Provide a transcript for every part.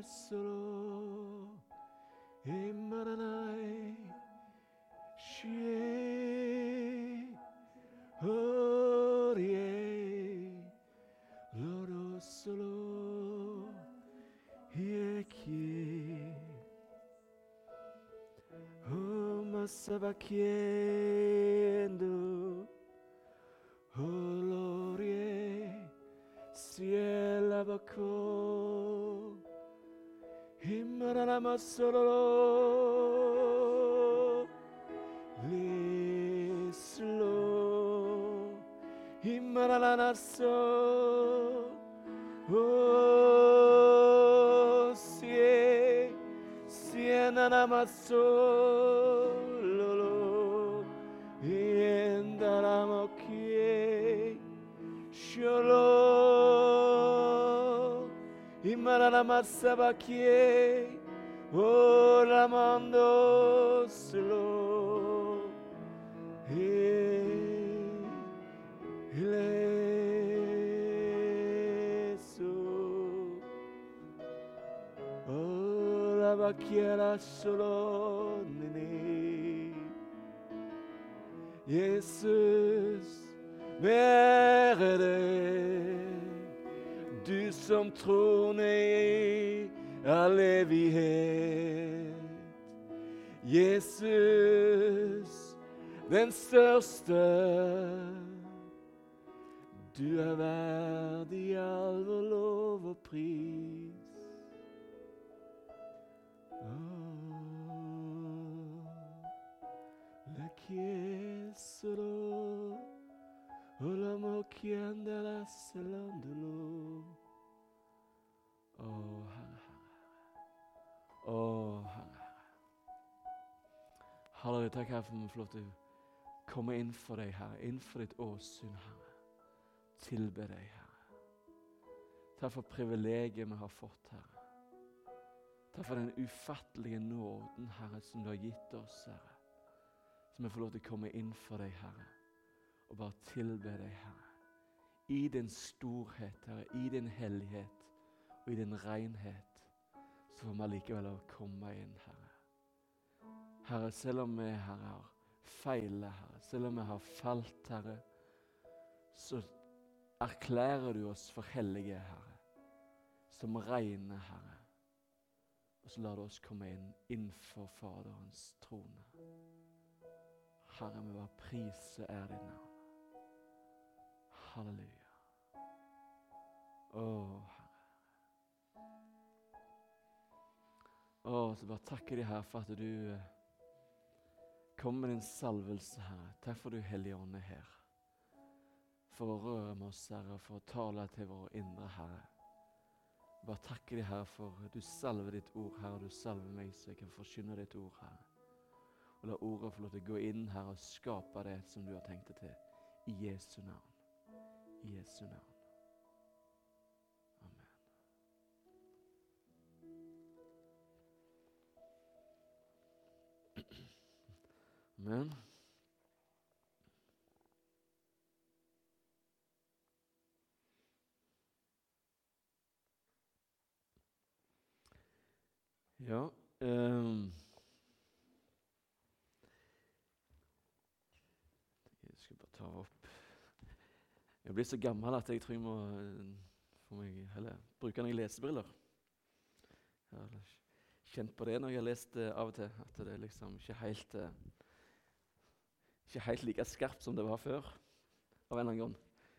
solo Imaranai Shie Orie Loro solo Hieki Oma sabakiendo Olorie Ciela bako Himarama solo Lislo Himarana so Oh Siena namasolo Indaramokie Sholo Imaramasabakie Oramando solo Ileso Orabakiera solo nini Jesus være du som troner i all evighet. Jesus, den største, du er verdig all vår lov og pris. La chiesero Ola mokianda la salandolo. Herre. Halleluja, takk Herre for å få lov til å komme inn for deg, Herre. Inn for ditt åsyn, Herre. Tilbe deg, Herre. Takk for privilegiet vi har fått, Herre. Takk for den ufattelige nåden, Herre, som du har gitt oss, Herre. Som vi får lov til å komme inn for deg, Herre. Og bare tilbe deg, Herre. I din storhet, Herre, i din hellighet og i din renhet, så får vi likevel å komme inn, Herre. Herre, selv om vi, Herre, har feilet, Herre, selv om vi har falt, Herre, så erklærer du oss for hellige, Herre, som rene, Herre. Og så lar du oss komme innenfor Faderens trone. Herre, vi bare priser er ditt navn. Halleluja. Herre. Så bare takker de her for at du kom med din salvelse, Herre. Takk for du, Hellige Ånd, er her. For å røre med oss, Herre, for å tale til vår indre, Herre. Bare takker de her for du salver ditt ord, Herre, og du salver meg, så jeg kan forkynne ditt ord, Herre. Og la ordet få lov til å gå inn, Herre, og skape det som du har tenkt det til. I Jesu navn. I Jesu navn. Amen. Ja, jeg skal bare ta opp. Jeg blir så gammel at jeg tror jeg må bruke noen lesebriller. Jeg har kjent på det når jeg har lest av og til, at det er liksom ikke helt like skarpt som det var før, av en eller annen grunn.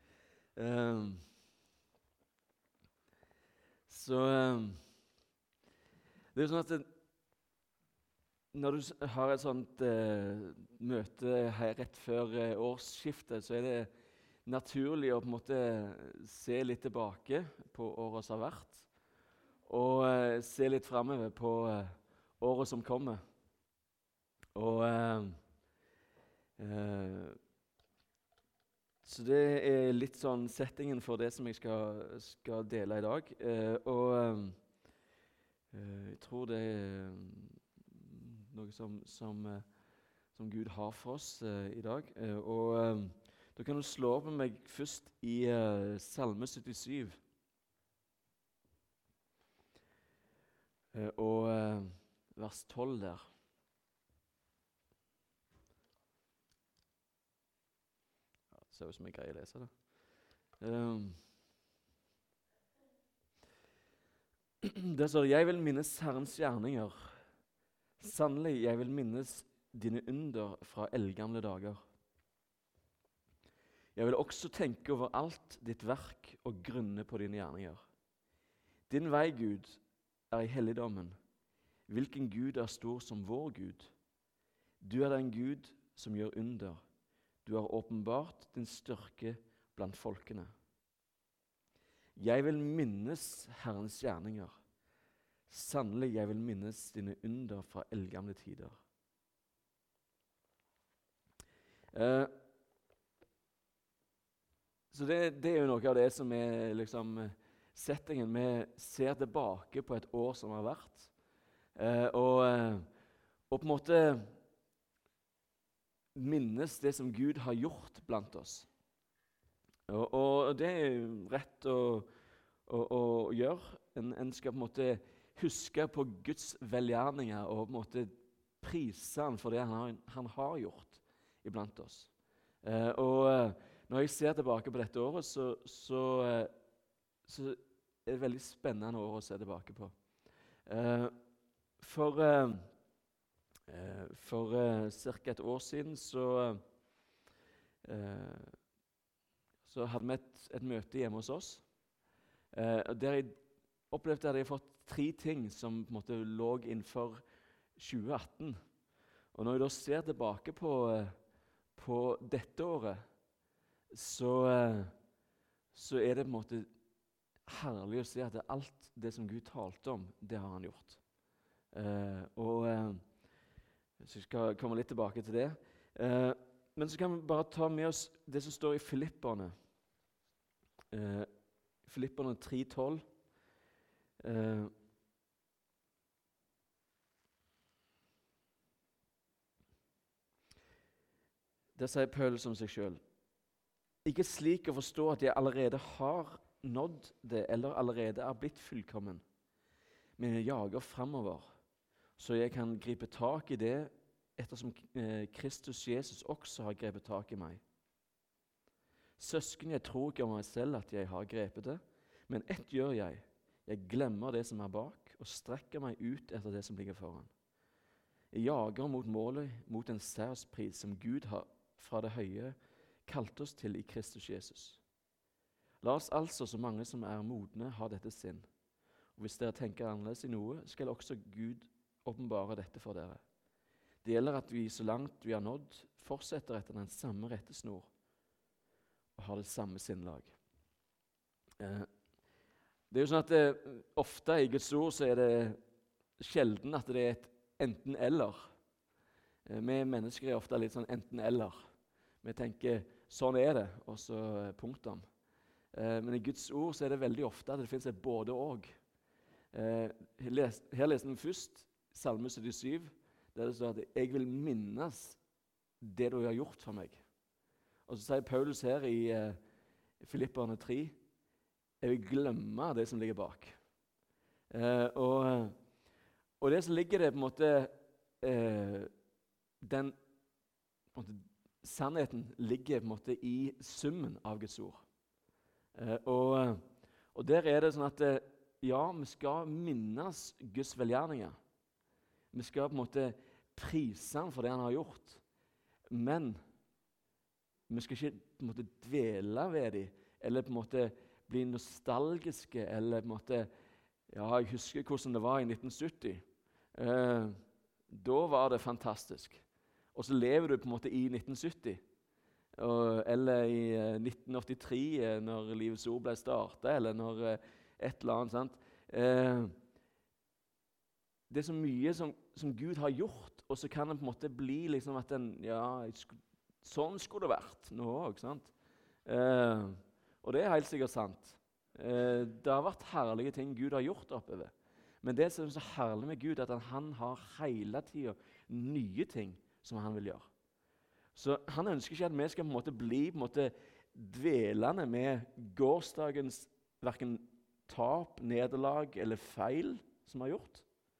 Det er jo sånn at når du har et sånt møte her rett før årsskiftet, så er det naturlig å på en måte se litt tilbake på året som har vært, og se litt fremover på året som kommer. Så det er litt sånn settingen for det som jeg skal dele i dag. Jeg tror det er noe som Gud har for oss i dag. Da kan du slå opp med meg først i Salme 77. Og vers 12 der. Ja, det ser ut som jeg greier å lese det. Der står det: Jeg vil minnes Herrens gjerninger. Sannelig, jeg vil minnes dine under fra eldgamle dager. Jeg vil også tenke over alt ditt verk og grunne på dine gjerninger. Din vei, Gud, er i helligdommen. Hvilken Gud er stor som vår Gud? Du er den Gud som gjør under. Du har åpenbart din styrke blant folkene. Jeg vil minnes Herrens gjerninger. Sannelig, jeg vil minnes dine under fra eldgamle tider. Så det er jo noe av det som er liksom settingen. Vi ser tilbake på et år som har vært, og på en måte minnes det som Gud har gjort blant oss. Og det er rett å gjøre. En skal på en måte huske på Guds velgjerninger og på en måte prise han for det han har gjort iblant oss. Når jeg ser tilbake på dette året, så er det et veldig spennende år å se tilbake på. For ca. et år siden så hadde vi et møte hjemme hos oss, der jeg opplevde at jeg hadde fått 3 ting som på en måte lå innenfor 2018. Og når jeg da ser tilbake på dette året, så er det på en måte herlig å se at alt det som Gud talte om, det har han gjort. Så jeg skal komme litt tilbake til det. Men så kan vi bare ta med oss det som står i Filipperne. Filipperne 3:12. Der sier Paulus om seg selv: Ikke slik å forstå at jeg allerede har nådd det, eller allerede er blitt fullkommen, men jeg jager fremover, så jeg kan gripe tak i det, ettersom Kristus Jesus også har grepet tak i meg. Søsken, jeg tror ikke om meg selv at jeg har grepet det, men ett gjør jeg. Jeg glemmer det som er bak, og strekker meg ut etter det som ligger foran. Jeg jager mot målet, mot en særspris som Gud har fra det høye kalt oss til i Kristus Jesus. La oss altså, så mange som er modne, ha dette sinn. Og hvis dere tenker annerledes i noe, skal også Gud åpenbare dette for dere. Det gjelder at vi så langt vi har nådd, fortsetter etter den samme rettesnor og har det samme sinnlag. Det er jo sånn at ofte i Guds ord så er det sjelden at det er et enten-eller. Vi mennesker er ofte litt sånn enten-eller. Vi tenker sånn er det, og så punktum. Men i Guds ord så er det veldig ofte at det finnes et både-og. Her leser vi først Salme 77, der det står at jeg vil minnes det du har gjort for meg. Og så sier Paulus her i Filipperne 3, jeg vil glemme det som ligger bak. Og det som ligger det på en måte, sannheten ligger på en måte i summen av Guds ord. Og der er det sånn at ja, vi skal minnes Guds velgjerninger. Vi skal på en måte prise han for det han har gjort. Men vi skal ikke på en måte dvele ved dem, eller på en måte bli nostalgiske, eller på en måte, ja, jeg husker hvordan det var i 1970. Da var det fantastisk. Og så lever du på en måte i 1970. Eller i 1983, når Livets Ord ble startet, eller når et eller annet, sant? Det er så mye som Gud har gjort, og så kan det på en måte bli liksom at sånn skulle det vært nå også, sant? Og det er helt sikkert sant. Det har vært herlige ting Gud har gjort oppover. Men det som er så herlig med Gud, er at han har hele tiden nye ting som han vil gjøre. Så han ønsker ikke at vi skal på en måte bli på en måte dvelende med gårsdagens hverken tap, nederlag eller feil som har gjort.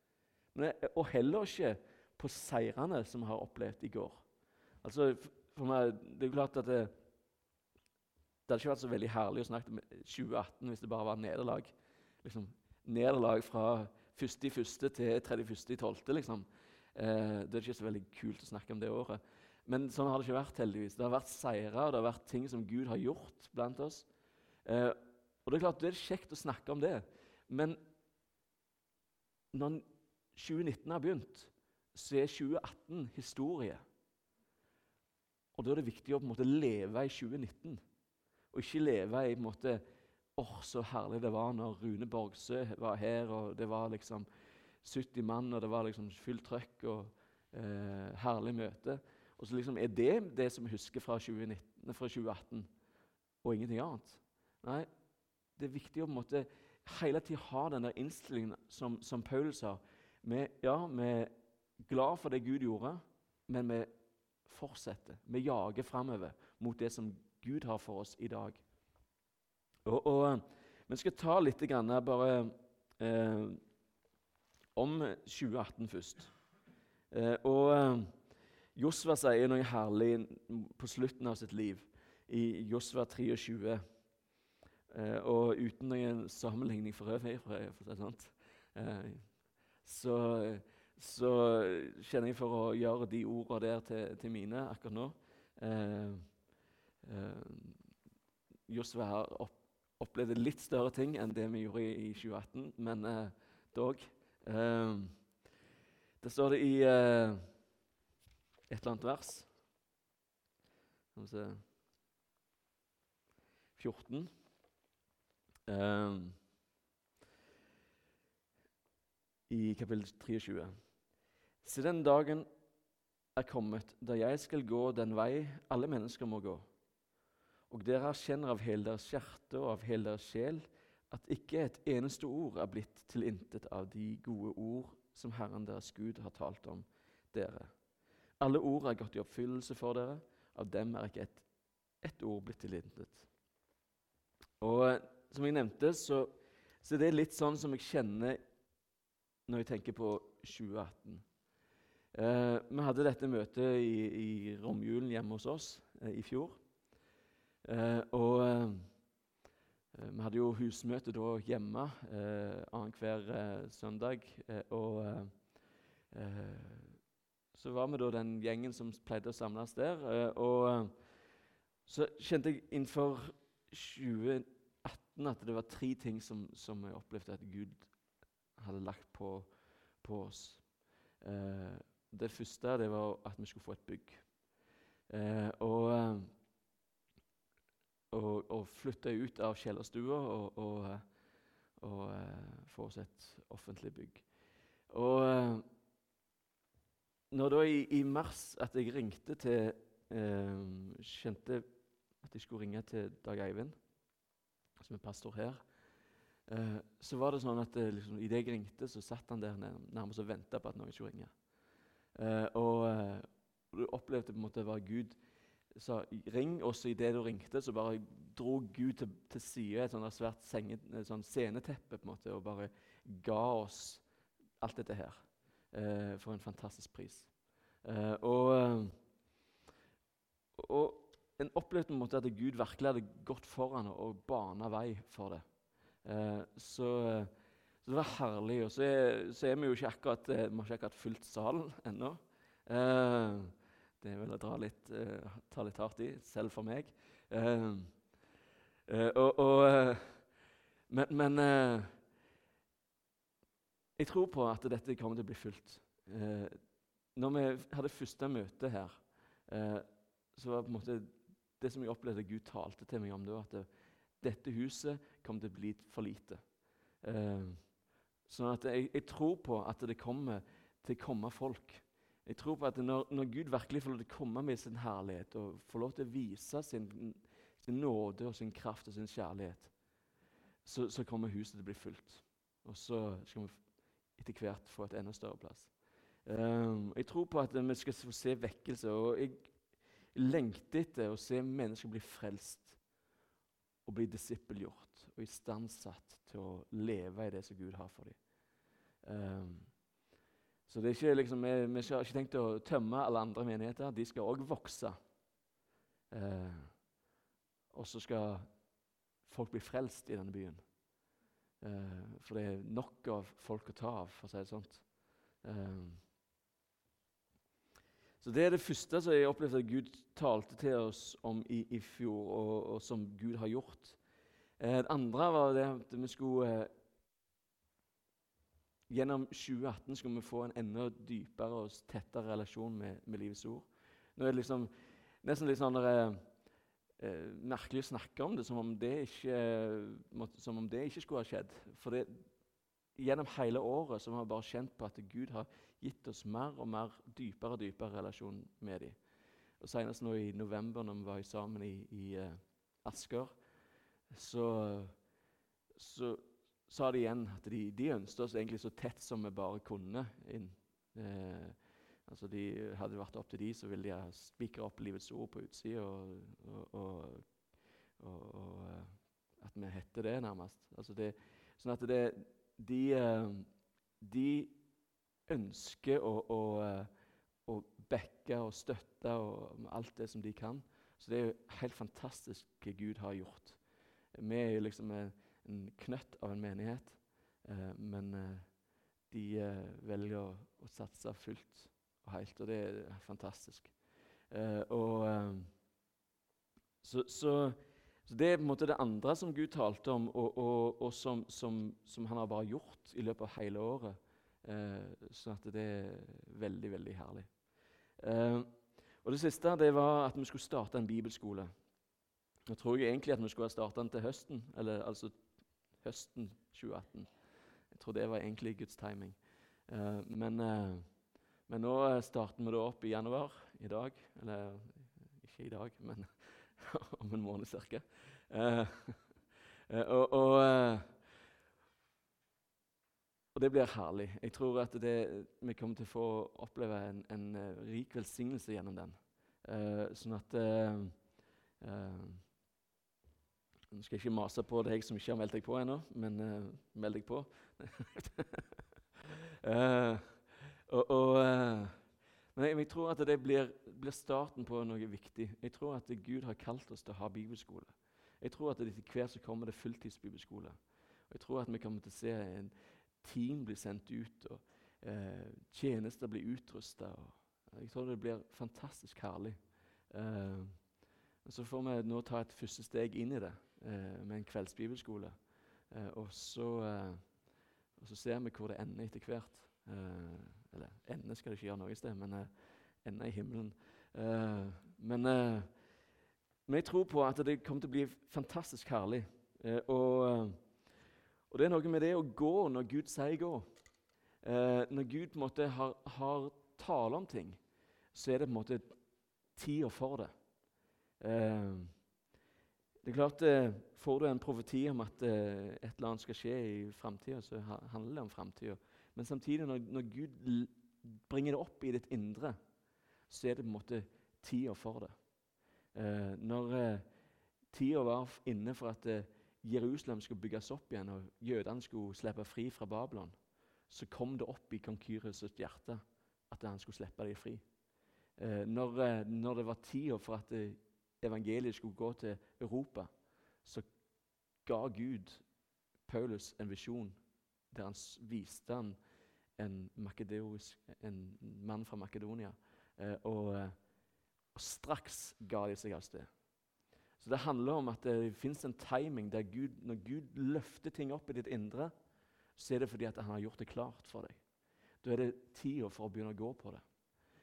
Og heller ikke på seirene som vi har opplevd i går. Altså, for meg, det er klart at det hadde ikke vært så veldig herlig å snakke om 2018 hvis det bare var nederlag. Liksom, nederlag fra 1.1. til 31.12. Liksom. Det er ikke så veldig kult å snakke om det året. Men sånn har det ikke vært, heldigvis. Det har vært seire, og det har vært ting som Gud har gjort blant oss. Og det er klart, det er kjekt å snakke om det. Men når 2019 har begynt, så er 2018 historie. Og da er det viktig å på en måte leve i 2019, og ikke leve i på en måte så herlig det var når Rune Borgsø var her, og det var liksom 70 mann, og det var liksom fullt trøkk og herlig møte. Og så liksom er det som vi husker fra 2018, og ingenting annet. Nei, det er viktig å på en måte hele tiden ha den der innstillingen som Paulus sa. Vi er glad for det Gud gjorde, men vi fortsetter. Vi jager fremover mot det som Gud har for oss i dag. Og vi skal ta litt grann bare om 2018 først. Josva sier noe herlig på slutten av sitt liv, i Josva 23. Og uten noen sammenligning for øvrig, for å si det sånn, så kjenner jeg for å gjøre de ordene der til mine akkurat nå. Josva har opplevd litt større ting enn det vi gjorde i 2018, men dog. Det står det i et eller annet vers. Skal vi se 14. I kapittel 23. Så den dagen er kommet, da jeg skal gå den vei alle mennesker må gå. Og dere erkjenner av hele deres hjerte og av hele deres sjel at ikke et eneste ord er blitt til intet av de gode ord som Herren deres Gud har talt om dere. Alle ord er gått i oppfyllelse for dere, av dem er ikke ett ord blitt til intet. Og som jeg nevnte, så det er litt sånn som jeg kjenner når jeg tenker på 2018. Vi hadde dette møtet i romjulen hjemme hos oss i fjor. Vi hadde jo husmøte da hjemme annenhver søndag. Så var vi da den gjengen som pleide å samles der. Så kjente jeg innenfor 2018 at det var 3 ting som jeg opplevde at Gud hadde lagt på oss. Det første det var at vi skulle få et bygg. Og flytte ut av kjellerstua og få oss et offentlig bygg. Og når da i mars at jeg ringte til kjente at jeg skulle ringe til Dag Eivind, som er pastor her, så var det sånn at liksom, i det jeg ringte, så satt han der nærmest og ventet på at noen skulle ringe. Og du opplevde på en måte det var Gud sa ring, og så i det du ringte, så bare dro Gud til side et sånt svært sceneteppe på en måte, og bare ga oss alt dette her for en fantastisk pris. Og en opplevde på en måte at Gud virkelig hadde gått foran og bana vei for det. Så det var herlig, og så er vi jo ikke akkurat, vi har ikke akkurat fylt salen ennå. Det vil jeg ta litt hardt i, selv for meg. Men jeg tror på at dette kommer til å bli fylt. Når vi hadde første møte her, så var på en måte det som jeg opplevde Gud talte til meg om, det var at dette huset kom til å bli for lite. Sånn at jeg tror på at det kommer til å komme folk. Jeg tror på at når Gud virkelig får lov til å komme med sin herlighet og får lov til å vise sin nåde og sin kraft og sin kjærlighet, så kommer huset til å bli fullt. Og så skal vi etter hvert få et enda større plass. Jeg tror på at vi skal få se vekkelse, og jeg lengter etter å se mennesker bli frelst og bli disippelgjort og istandsatt til å leve i det som Gud har for dem. Så det er ikke liksom, vi har ikke tenkt å tømme alle andre menigheter. De skal også vokse. Og så skal folk bli frelst i denne byen. For det er nok av folk å ta av, for å si det sånt. Så det er det første som jeg opplevde at Gud talte til oss om i fjor, og som Gud har gjort. Det andre var det at vi skulle gjennom 2018 skulle vi få en enda dypere og tettere relasjon med Livets Ord. Nå er det liksom nesten litt sånn merkelig å snakke om det, som om det ikke skulle ha skjedd. For det, gjennom hele året så har vi bare kjent på at Gud har gitt oss mer og mer dypere og dypere relasjon med dem. Og senest nå i november, når vi var sammen i Asker, så sa de igjen at de ønsket oss egentlig så tett som vi bare kunne inn. Altså hadde det vært opp til de, så ville de ha spikret opp Livets Ord på utsiden, og at vi hette det nærmest. Altså sånn at de ønsker å backe og støtte og alt det som de kan. Så det er jo helt fantastisk hva Gud har gjort. Vi er jo liksom en knøtt av en menighet, men de velger å satse fullt og helt, og det er fantastisk. Så det er på en måte det andre som Gud talte om, og som han har bare gjort i løpet av hele året. Så at det er veldig, veldig herlig. Og det siste det var at vi skulle starte en bibelskole. Nå tror jeg egentlig at vi skulle ha startet den til høsten, eller altså høsten 2018. Jeg tror det var egentlig Guds timing. Men nå starter vi da opp i januar, i dag. Eller ikke i dag, men om en måned cirka. Og det blir herlig. Jeg tror at vi kommer til å få oppleve en rik velsignelse gjennom den. Sånn at nå skal jeg ikke mase på deg som ikke har meldt deg på ennå, men meld deg på. Men jeg tror at det blir starten på noe viktig. Jeg tror at Gud har kalt oss til å ha bibelskole. Jeg tror at etter hvert så kommer det fulltidsbibelskole. Og jeg tror at vi kommer til å se en team bli sendt ut, og tjenester bli utrustet. Jeg tror det blir fantastisk herlig. Så får vi nå ta et første steg inn i det med en kveldsbibelskole. Og så ser vi hvor det ender etter hvert. Eller ende skal det ikke gjøre noe sted, men ende i himmelen. Men jeg tror på at det kommer til å bli fantastisk herlig. Og det er noe med det å gå når Gud sier gå. Når Gud på en måte har tale om ting, så er det på en måte tida for det. Det er klart, får du en profeti om at et eller annet skal skje i fremtiden, så handler det om fremtiden. Men samtidig, når Gud bringer det opp i ditt indre, så er det på en måte tida for det. Når tida var inne for at Jerusalem skulle bygges opp igjen, og jødene skulle slippe fri fra Babylon, så kom det opp i kong Kyros hjerte at han skulle slippe dem fri. Når det var tida for at evangeliet skulle gå til Europa, så ga Gud Paulus en visjon der han viste han en mann fra Makedonia, og straks ga de seg av sted. Så det handler om at det finnes en timing der når Gud løfter ting opp i ditt indre, så er det fordi at han har gjort det klart for deg. Da er det tida for å begynne å gå på det.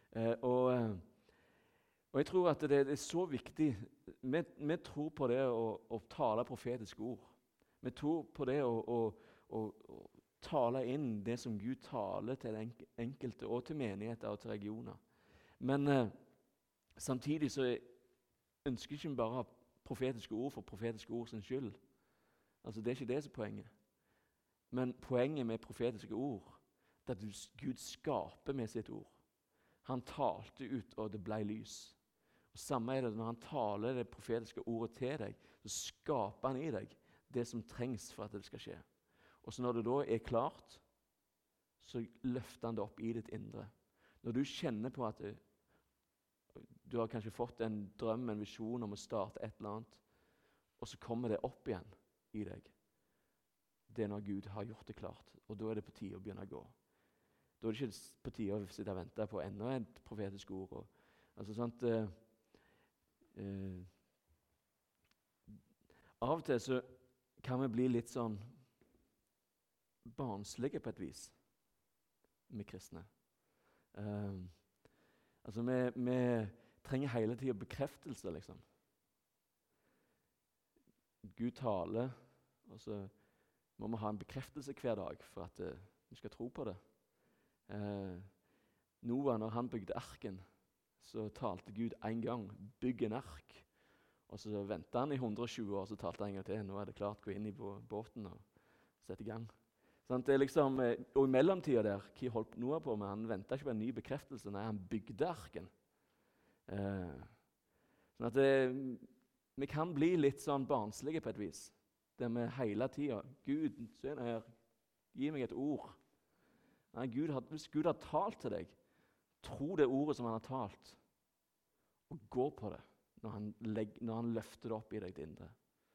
Og jeg tror at det er så viktig. Vi tror på det å tale profetiske ord. Vi tror på det å tale inn det som Gud taler til den enkelte, og til menigheter og til regioner. Men samtidig så ønsker ikke vi bare å ha profetiske ord for profetiske ord sin skyld. Altså det er ikke det som er poenget. Men poenget med profetiske ord er at Gud skaper med sitt ord. Han talte ut, og det ble lys. Og samme er det når han taler det profetiske ordet til deg, så skaper han i deg det som trengs for at det skal skje. Og så når det da er klart, så løfter han det opp i ditt indre. Når du kjenner på at du har kanskje fått en drøm, en visjon om å starte et eller annet, og så kommer det opp igjen i deg. Det er når Gud har gjort det klart, og da er det på tide å begynne å gå. Da er det ikke på tide å sitte og vente på enda et profetisk ord. Altså sånt, av og til så kan vi bli litt sånn barnslige på et vis med kristne. Altså vi trenger hele tiden bekreftelse, liksom. Gud taler, og så må vi ha en bekreftelse hver dag for at vi skal tro på det. Noah, når han bygde arken, så talte Gud en gang, bygg en ark. Og så ventet han i 120 år, så talte han en gang til. Nå er det klart, gå inn i båten og sette i gang. Sånn, det er liksom, og i mellomtiden der, hva holdt Noah på med? Han ventet ikke på en ny bekreftelse, nei, han bygde arken. Sånn at vi kan bli litt sånn barnslige på et vis. Der vi hele tiden, Gud, se her, gi meg et ord. Nei, hvis Gud har talt til deg, tro det ordet som han har talt, og gå på det når han løfter det opp i deg til indre.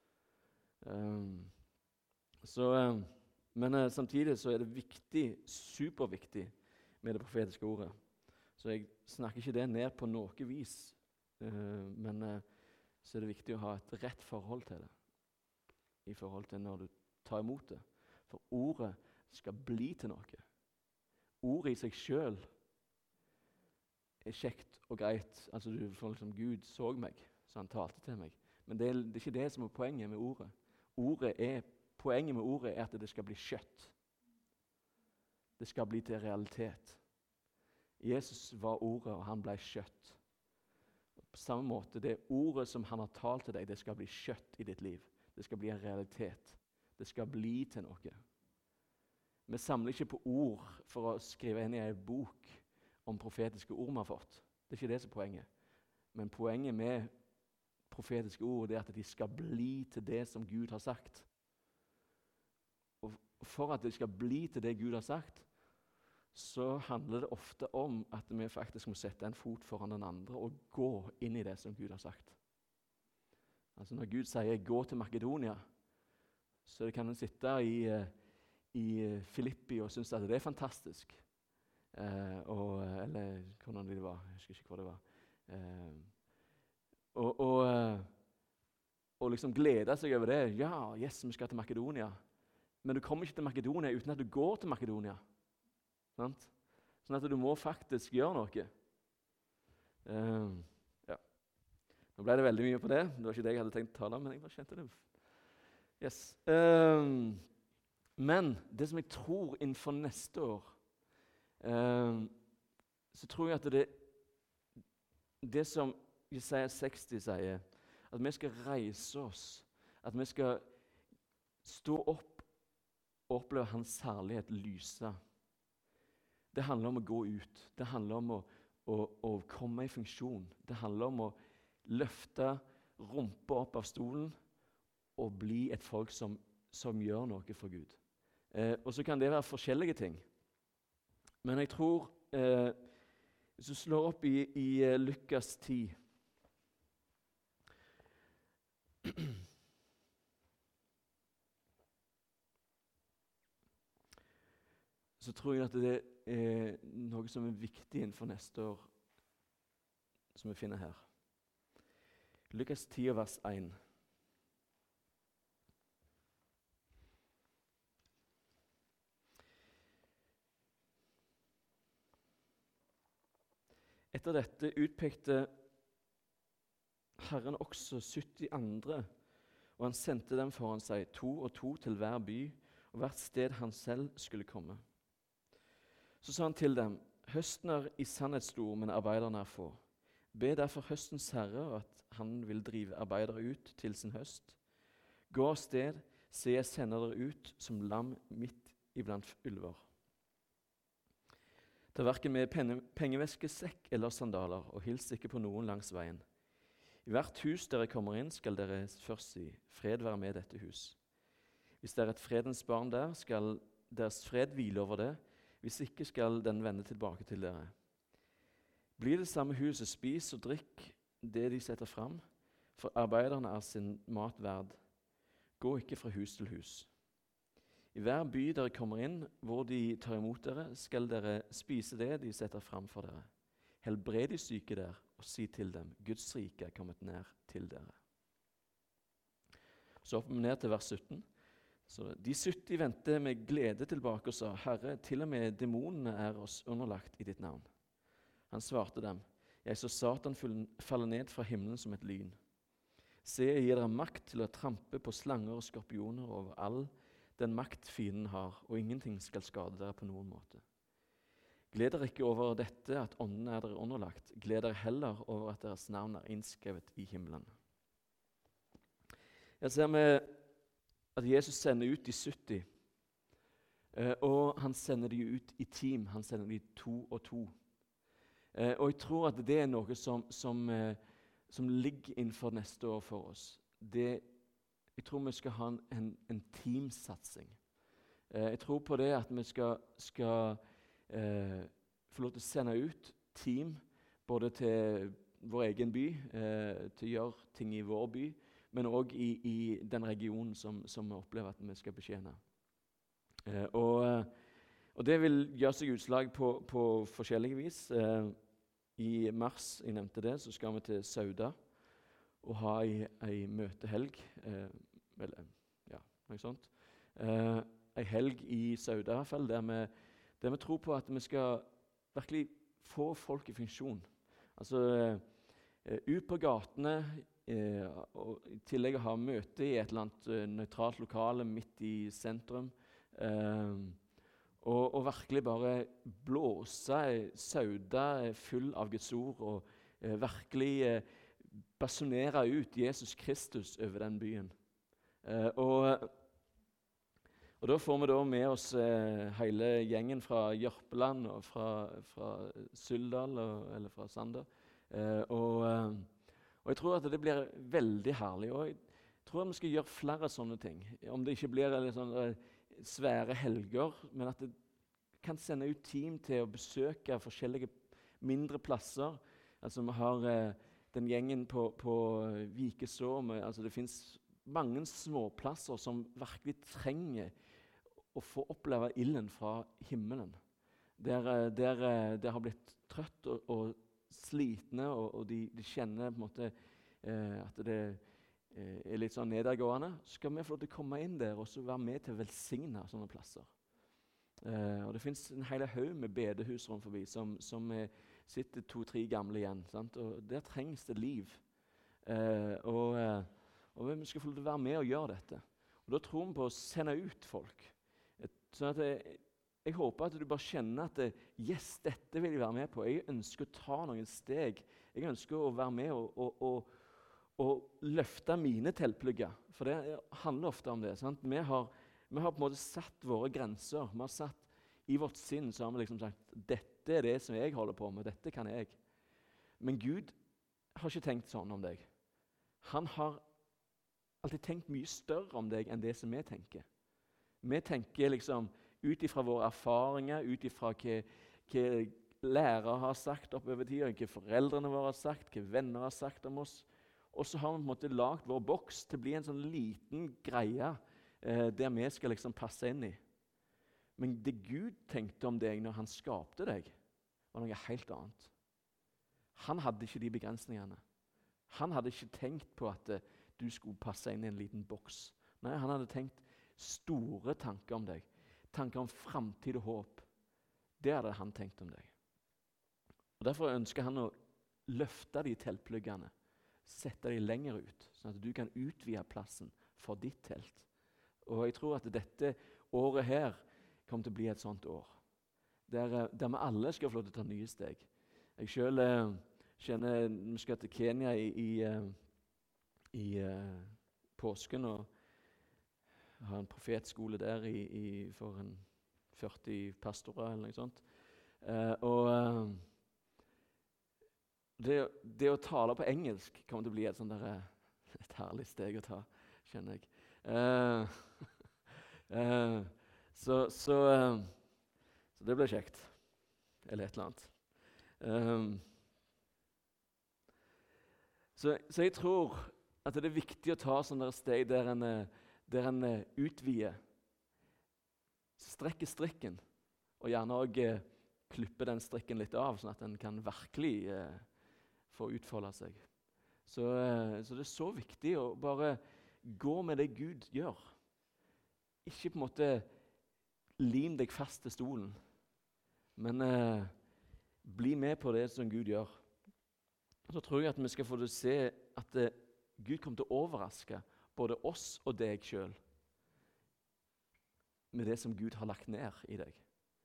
Men samtidig så er det viktig, superviktig med det profetiske ordet. Så jeg snakker ikke det ned på noe vis, men så er det viktig å ha et rett forhold til det, i forhold til når du tar imot det. For ordet skal bli til noe. Ordet i seg selv er kjekt og greit. Altså du får liksom, Gud så meg, så han talte til meg. Men det er ikke det som er poenget med ordet. Poenget med ordet er at det skal bli kjøtt. Det skal bli til realitet. Jesus var ordet, og han ble kjøtt. På samme måte, det ordet som han har talt til deg, det skal bli kjøtt i ditt liv. Det skal bli en realitet. Det skal bli til noe. Vi samler ikke på ord for å skrive inn i en bok om profetiske ord vi har fått. Det er ikke det som er poenget. Men poenget med profetiske ord er at de skal bli til det som Gud har sagt. Og for at det skal bli til det Gud har sagt, så handler det ofte om at vi faktisk må sette en fot foran den andre og gå inn i det som Gud har sagt. Altså når Gud sier 'gå til Makedonia', så kan en sitte i Filippi og synes at det er fantastisk. Eller hvordan det var, jeg husker ikke hva det var. Og liksom glede seg over det. Ja, yes, vi skal til Makedonia. Men du kommer ikke til Makedonia uten at du går til Makedonia. Sant? Sånn at du må faktisk gjøre noe. Ja. Nå ble det veldig mye på det. Det var ikke det jeg hadde tenkt å tale om, men jeg bare kjente det. Yes. Men det som jeg tror innenfor neste år, så tror jeg at det som Jesaja 60 sier, at vi skal reise oss, at vi skal stå opp og oppleve hans herlighet lyse. Det handler om å gå ut. Det handler om å komme i funksjon. Det handler om å løfte rumpa opp av stolen og bli et folk som gjør noe for Gud. Og så kan det være forskjellige ting. Men jeg tror, hvis du slår opp i Lukas 10, så tror jeg at det er noe som er viktig innenfor neste år, som vi finner her. Lukas 10, vers 1. Etter dette utpekte Herren også 70 andre, og han sendte dem foran seg, 2 og 2 til hver by, og hvert sted han selv skulle komme. Så sa han til dem, høsten er i sannhet stor, men arbeiderne er få. Be derfor høstens herre at han vil drive arbeidere ut til sin høst. Gå av sted, se jeg sender dere ut som lam midt iblant ulver. Ta hverken med pengeveske, sekk eller sandaler, og hils ikke på noen langs veien. I hvert hus dere kommer inn, skal dere først si, fred være med dette hus. Hvis det er et fredens barn der, skal deres fred hvile over det. Hvis ikke skal den vende tilbake til dere. Blir det samme huset, spis og drikk det de setter fram, for arbeiderne er sin mat verd. Gå ikke fra hus til hus. I hver by dere kommer inn, hvor de tar imot dere, skal dere spise det de setter fram for dere. Helbred de syke der, og si til dem, Guds rike er kommet nær til dere. Så hopper vi ned til vers 17. Så de 70 vendte med glede tilbake og sa, Herre, til og med demonene er oss underlagt i ditt navn. Han svarte dem, jeg så Satan falle ned fra himmelen som et lyn. Se, jeg gir dere makt til å trampe på slanger og skorpioner over all den makt fienden har, og ingenting skal skade dere på noen måte. Gled dere ikke over dette at ånden er dere underlagt. Gled dere heller over at deres navn er innskrevet i himmelen. Jeg ser med at Jesus sender ut de 70, og han sender de ut i team. Han sender de 2 og 2. Og jeg tror at det er noe som ligger innenfor neste år for oss. Jeg tror vi skal ha en teamsatsing. Jeg tror på det at vi skal få lov til å sende ut team både til vår egen by, til å gjøre ting i vår by, men også i den regionen som vi opplever at vi skal betjene. Og det vil gjøre seg utslag på forskjellige vis. I mars, jeg nevnte det, så skal vi til Sauda og ha en møtehelg, eller ja, noe sånt. En helg i Sauda i hvert fall, der vi tror på at vi skal virkelig få folk i funksjon. Altså ut på gatene, og i tillegg å ha møte i et eller annet nøytralt lokale midt i sentrum, og virkelig bare blåse Sauda full av Guds ord, og virkelig basunere ut Jesus Kristus over den byen. Og da får vi da med oss hele gjengen fra Jørpeland og fra Suldal eller fra Sander. Og jeg tror at det blir veldig herlig. Og jeg tror at vi skal gjøre flere sånne ting. Om det ikke blir sånne svære helger, men at det kan sende ut team til å besøke forskjellige mindre plasser. Altså vi har den gjengen på Vikeså. Altså det finnes mange småplasser som virkelig trenger å få oppleve ilden fra himmelen. Der har blitt trøtt og slitne, og de kjenner på en måte at det er litt sånn nedadgående. Så skal vi få lov til å komme inn der og så være med til å velsigne sånne plasser. Og det finnes en hel haug med bedehus rundt forbi som sitter 2-3 gamle igjen. Sant? Og der trengs det liv. Og vi skal få lov til å være med og gjøre dette. Og da tror vi på å sende ut folk. Sånn at jeg håper at du bare kjenner at yes, dette vil jeg være med på. Jeg ønsker å ta noen steg. Jeg ønsker å være med og løfte mine teltplugger. For det handler ofte om det. Sant? Vi har på en måte satt våre grenser. Vi har satt i vårt sinn, så har vi liksom sagt, dette er det som jeg holder på med, dette kan jeg. Men Gud har ikke tenkt sånn om deg. Han har alltid tenkt mye større om deg enn det som vi tenker. Vi tenker liksom ut ifra våre erfaringer, ut ifra hva lærere har sagt oppover tiden, hva foreldrene våre har sagt, hva venner har sagt om oss. Og så har vi på en måte lagt vår boks til å bli en sånn liten greie der vi skal liksom passe inn i. Men det Gud tenkte om deg når han skapte deg, var noe helt annet. Han hadde ikke de begrensningene. Han hadde ikke tenkt på at du skulle passe inn i en liten boks. Nei, han hadde tenkt store tanker om deg. Tanker om framtid og håp. Det hadde han tenkt om deg. Og derfor ønsker han å løfte de teltpluggene, sette de lenger ut, sånn at du kan utvide plassen for ditt telt. Og jeg tror at dette året her kommer til å bli et sånt år, der vi alle skal få lov til å ta nye steg. Jeg selv kjenner, vi skal til Kenya i påsken, og har en profetskole der for en 40 pastorer eller noe sånt. Det å tale på engelsk kommer til å bli et herlig steg å ta, kjenner jeg. Så Så det ble kjekt. Eller et eller annet. Så jeg tror at det er viktig å ta sånne steg der en utvider, strekker strikken, og gjerne også klipper den strikken litt av, sånn at den kan virkelig få utfolde seg. Så det er så viktig å bare gå med det Gud gjør. Ikke på en måte lim deg fast til stolen, men bli med på det som Gud gjør. Så tror jeg at vi skal få se at Gud kommer til å overraske både oss og deg selv med det som Gud har lagt ned i deg.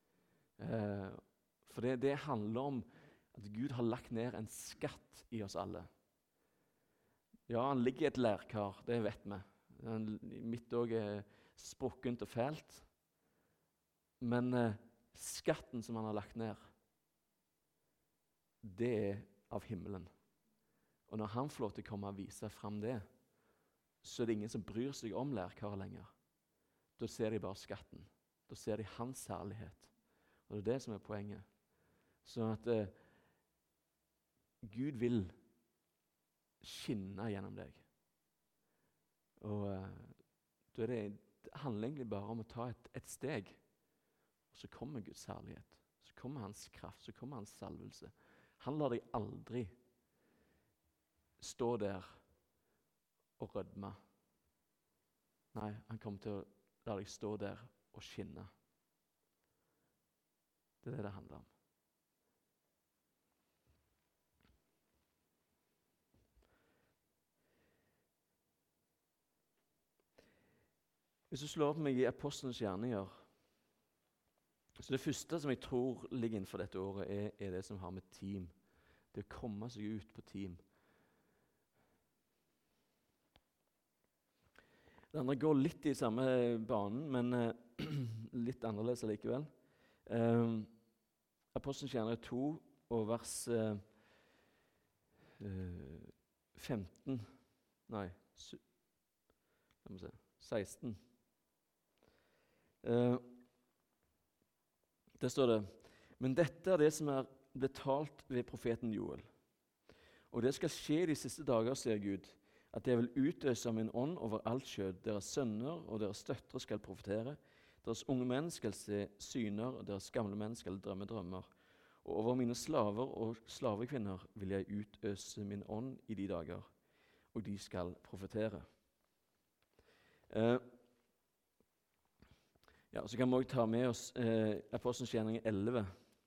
For det handler om at Gud har lagt ned en skatt i oss alle. Ja, han ligger i et lærkar, det vet vi. Mitt også er sprukkent og fælt. Men skatten som han har lagt ned, det er av himmelen. Og når han får lov til å komme og vise frem det, så er det ingen som bryr seg om lærkaret lenger. Da ser de bare skatten. Da ser de hans herlighet. Og det er det som er poenget. Så at Gud vil skinne gjennom deg. Og da er det handler egentlig bare om å ta et steg, og så kommer Guds herlighet. Så kommer hans kraft, så kommer hans salvelse. Han lar deg aldri stå der og rødme. Nei, han kommer til å la deg stå der og skinne. Det er det handler om. Hvis du slår opp meg i Apostelens gjerninger, så det første som jeg tror ligger innenfor dette året, er det som har med team. Det å komme seg ut på team. Det andre går litt i samme banen, men litt annerledes likevel. Apostelens gjerninger 2 og vers 15. Nei, 16. Der står det: Men dette er det som er betalt ved profeten Joel. Og det skal skje de siste dager, sier Gud, at jeg vil utøse min ånd over alt kjød. Deres sønner og deres døtre skal profetere. Deres unge menn skal se syner, og deres gamle menn skal drømme drømmer. Og over mine slaver og slavekvinner vil jeg utøse min ånd i de dager, og de skal profetere. Ja, så kan vi også ta med oss Apostelens gjerninger 11.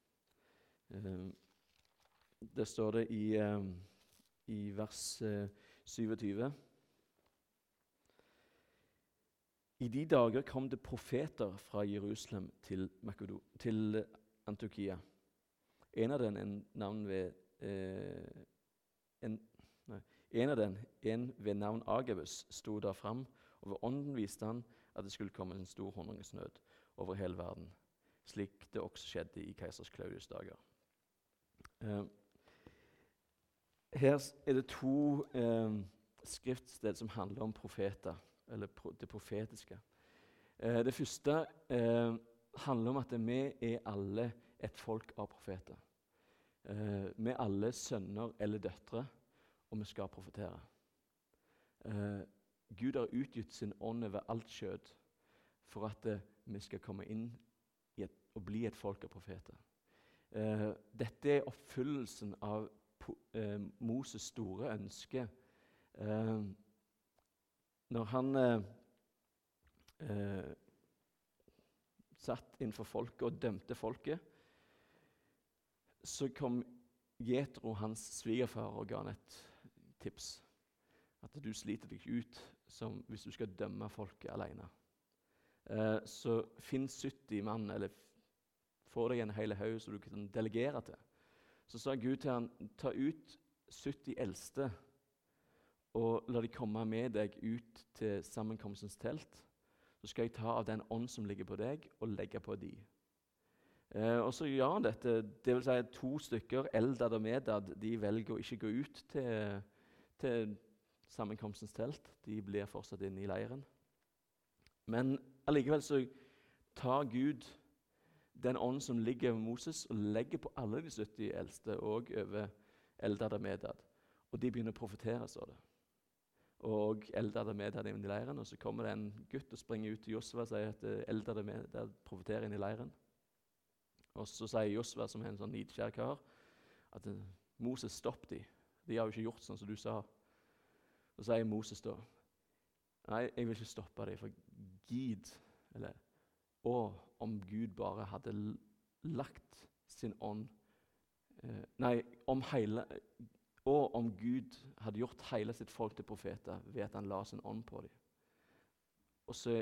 Der står det i vers 27. I de dager kom det profeter fra Jerusalem til Antiokia. En av dem, en ved navn Agabus, sto der fram, og ved ånden viste han at det skulle komme en stor hungersnød over hele verden, slik det også skjedde i keisers Claudius' dager. Her er det to skriftsted som handler om profeter, eller det profetiske. Det første handler om at vi er alle et folk av profeter. Vi er alle sønner eller døtre, og vi skal profetere. Gud har utgitt sin ånd over alt kjød for at vi skal komme inn og bli et folk av profeter. Dette er oppfyllelsen av Moses store ønske. Når han satt innenfor folket og dømte folket, så kom Jethro, hans svigerfar, og ga han et tips. At du sliter deg ut hvis du skal dømme folket alene. Så finn 70 mann, eller få deg en hel haug så du kan delegere til. Så sa Gud til han, ta ut 70 eldste, og la de komme med deg ut til sammenkomstens telt. Så skal jeg ta av den ånd som ligger på deg, og legge på de. Og så gjør han dette. Det vil si 2 stykker, Eldad og Medad, de velger å ikke gå ut til sammenkomstens telt. De blir fortsatt inne i leiren. Men allikevel så tar Gud den ånd som ligger over Moses og legger på alle de 70 eldste og over Eldad og Medad. Og de begynner å profetere, står det. Og Eldad og Medad er inn i leiren, og så kommer det en gutt og springer ut til Josva og sier at Eldad og Medad profeterer inn i leiren. Og så sier Josva, som er en sånn nidkjær kar, at Moses, stopp de. De har jo ikke gjort sånn som du sa. Så sier Moses da, nei, jeg vil ikke stoppe dem, for Gud, om Gud bare hadde lagt sin ånd, om Gud hadde gjort hele sitt folk til profeter ved at han la sin ånd på dem. Og så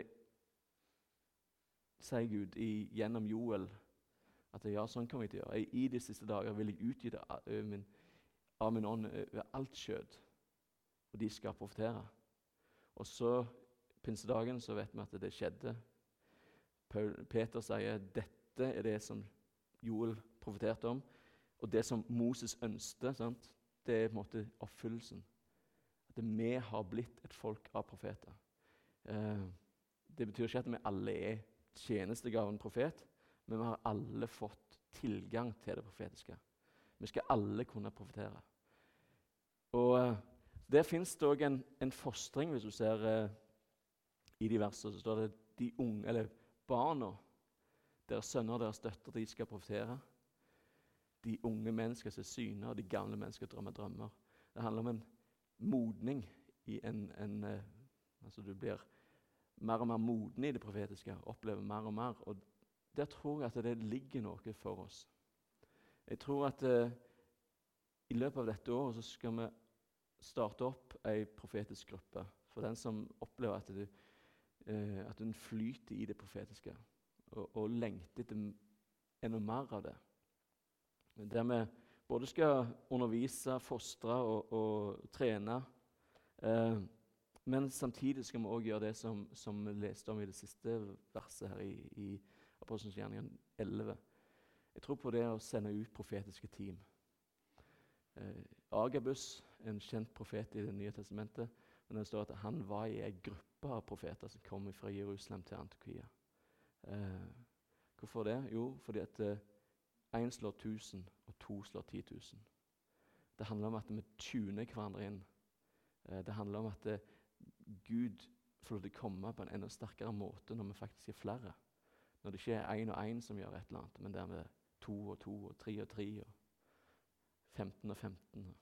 sier Gud gjennom Joel at ja, sånn kan vi ikke gjøre. I de siste dager vil jeg utgyte av min ånd over alt kjød, og de skal profetere. Og så, pinsedagen, så vet vi at det skjedde. Peter sier, dette er det som Joel profeterte om, og det som Moses ønsket, sant? Det er på en måte oppfyllelsen. At vi har blitt et folk av profeter. Det betyr ikke at vi alle er tjenestegaven profet, men vi har alle fått tilgang til det profetiske. Vi skal alle kunne profetere. Og der finnes det også en fostring, hvis du ser i de versene, så står det de unge, eller barna, deres sønner og deres døtre, de skal profetere. De unge mennesker ser syner, og de gamle mennesker drømmer drømmer. Det handler om en modning i altså du blir mer og mer moden i det profetiske, opplever mer og mer, og der tror jeg at det ligger noe for oss. Jeg tror at i løpet av dette året så skal vi starte opp en profetisk gruppe, for den som opplever at den flyter i det profetiske, og lengter etter enda mer av det. Der vi både skal undervise, fostre og trene, men samtidig skal vi også gjøre det som vi leste om i det siste verset her i Apostelens gjerninger 11. Jeg tror på det å sende ut profetiske team. Agabus, en kjent profet i Det nye testamentet, men det står at han var i en gruppe av profeter som kom fra Jerusalem til Antiokia. Hvorfor det? Jo, fordi at 1 slår 1000, og 2 slår 10 000. Det handler om at vi tuner hverandre inn. Det handler om at Gud får lov til å komme på en enda sterkere måte når vi faktisk er flere. Når det ikke er 1 og 1 som gjør et eller annet, men der med 2 og 2 og 3 og 3 og 15 og 15.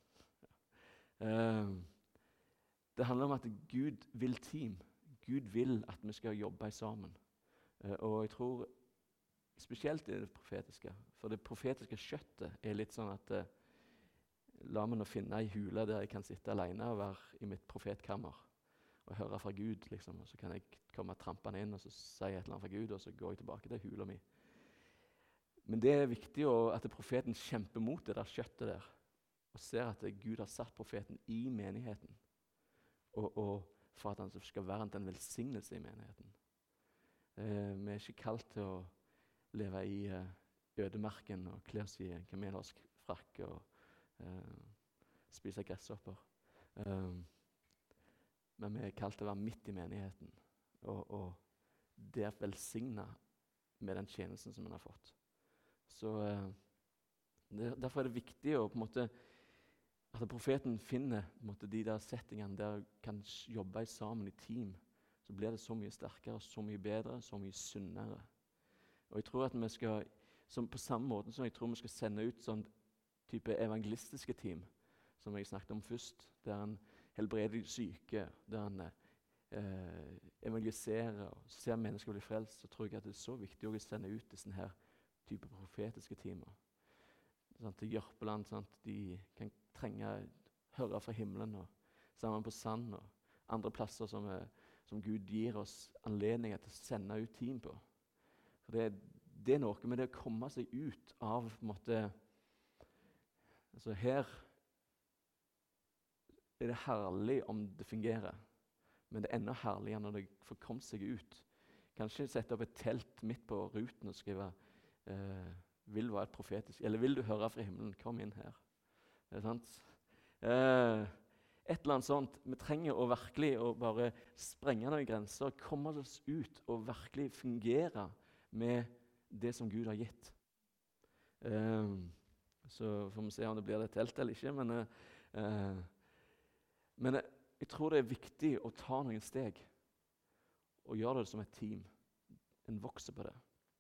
Det handler om at Gud vil team. Gud vil at vi skal jobbe sammen. Og jeg tror spesielt i det profetiske, for det profetiske kjøttet er litt sånn at la meg nå finne en hule der jeg kan sitte alene og være i mitt profetkammer og høre fra Gud, liksom. Og så kan jeg komme trampende inn og så si et eller annet fra Gud, og så går jeg tilbake til hula mi. Men det er viktig at profeten kjemper mot det der kjøttet der, og ser at Gud har satt profeten i menigheten, og for at han skal være en velsignelse i menigheten. Vi er ikke kalt til å leve i ødemarken og kle oss i en kamelhårsk frakk og spise gresshopper. Men vi er kalt til å være midt i menigheten og der velsigne med den tjenesten som vi har fått. Så derfor er det viktig å, på en måte, at profeten finner på en måte, de der settingene der kan jobbe sammen i team. Så blir det så mye sterkere, så mye bedre, så mye sunnere. Og jeg tror at vi skal, på samme måte som jeg tror vi skal sende ut sånn type evangelistiske team, som jeg snakket om først, der han helbreder syke, der han evangeliserer og ser mennesker bli frelst, så tror jeg at det er så viktig å sende ut disse her type profetiske teamer. Sånn, til Jørpeland, sånn, de kan trenge høre fra himmelen, og sammen på Sand og andre plasser som Gud gir oss anledninger til å sende ut team på. For det er noe med det å komme seg ut av på en måte, altså her er det herlig om det fungerer, men det er enda herligere når det får komme seg ut. Kanskje sette opp et telt midt på ruten og skrive vil være et profetisk, eller vil du høre fra himmelen, kom inn her. Er det sant? Et eller annet sånt. Vi trenger å virkelig å bare sprenge noen grenser, komme oss ut og virkelig fungere med det som Gud har gitt. Så får vi se om det blir det telt eller ikke, men jeg tror det er viktig å ta noen steg og gjøre det som et team. En vokser på det.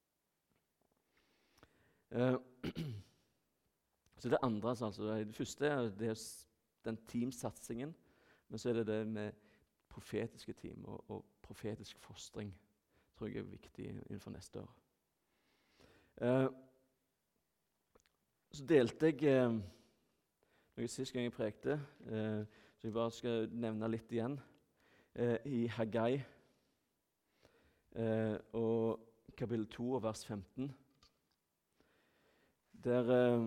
Så det andre, altså, det første det er den teamsatsingen, men så er det med profetiske team og profetisk fostring, tror jeg er viktig innenfor neste år. Så delte jeg noe sist gang jeg prekte, så jeg bare skal nevne litt igjen, i Haggai, og kapittel 2 og vers 15. Der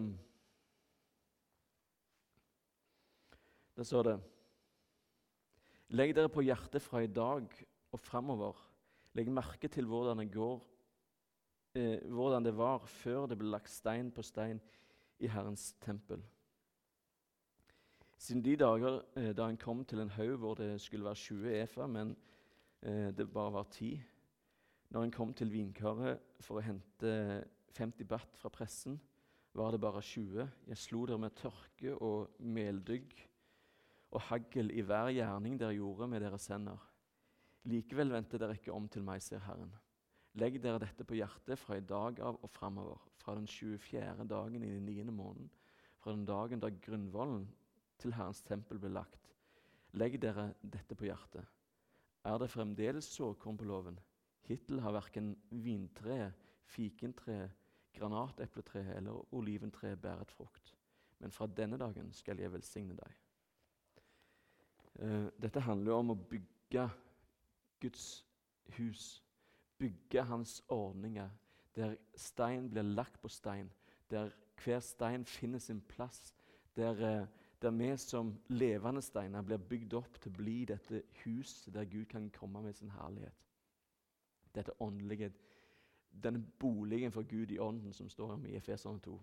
står det: Legg dere på hjertet fra i dag og fremover. Legg merke til hvordan det var før det ble lagt stein på stein i Herrens tempel. Siden de dager da han kom til en haug hvor det skulle være 20 efa, men det bare var 10. Når han kom til vinkaret for å hente 50 batt fra pressen, var det bare 20. Jeg slo dere med tørke og meldygg og hagl i hver gjerning dere gjorde med deres hender. Likevel vendte dere ikke om til meg, sier Herren. Legg dere dette på hjertet fra i dag av og fremover, fra den 24. dagen i den 9. måneden, fra den dagen da grunnvollen til Herrens tempel ble lagt. Legg dere dette på hjertet. Er det fremdeles såkorn på loven? Hittil har hverken vintre, fikentre, granatepletre eller oliventre bæret frukt. Men fra denne dagen skal jeg velsigne deg. Dette handler om å bygge Guds hus, bygge hans ordninger, der stein blir lagt på stein, der hver stein finner sin plass, der vi som levende steiner blir bygd opp til å bli dette huset der Gud kan komme med sin herlighet. Dette åndelige, denne boligen for Gud i ånden som står om i Efeserne 2.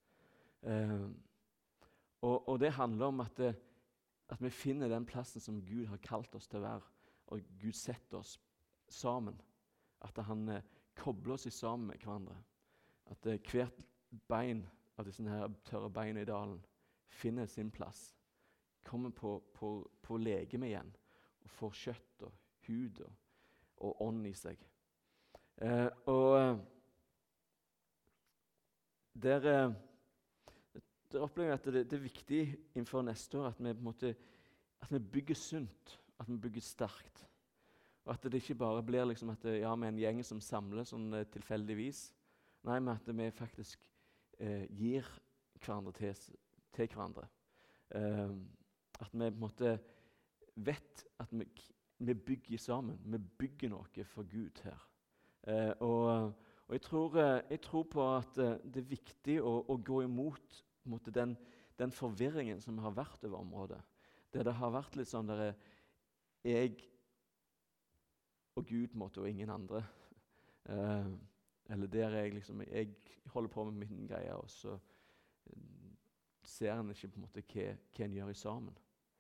Og det handler om at vi finner den plassen som Gud har kalt oss til å være, og Gud setter oss sammen. At han kobler oss sammen med hverandre. At hvert bein av disse her tørre beina i dalen finner sin plass. Kommer på legeme igjen, og får kjøtt og hud og ånd i seg. Der opplever jeg at det er viktig innenfor neste år at vi bygger sunt, at vi bygger sterkt. Og at det ikke bare blir liksom at vi er en gjeng som samler sånn tilfeldigvis. Nei, men at vi faktisk gir hverandre til hverandre. At vi vet at vi bygger sammen. Vi bygger noe for Gud her. Og jeg tror på at det er viktig å gå imot den forvirringen som har vært over området. Der det har vært litt sånn der jeg og Gud og ingen andre. Eller der jeg holder på med min greie, og så ser en ikke på en måte hva en gjør i sammen.